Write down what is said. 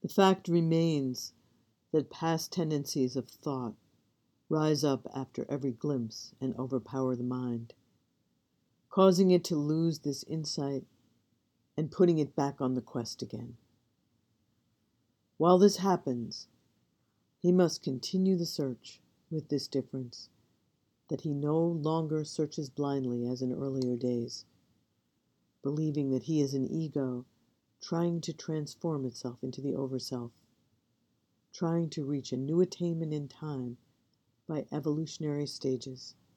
The fact remains that past tendencies of thought rise up after every glimpse and overpower the mind, causing it to lose this insight and putting it back on the quest again. While this happens, he must continue the search with this difference, that he no longer searches blindly as in earlier days, believing that he is an ego trying to transform itself into the overself, trying to reach a new attainment in time by evolutionary stages.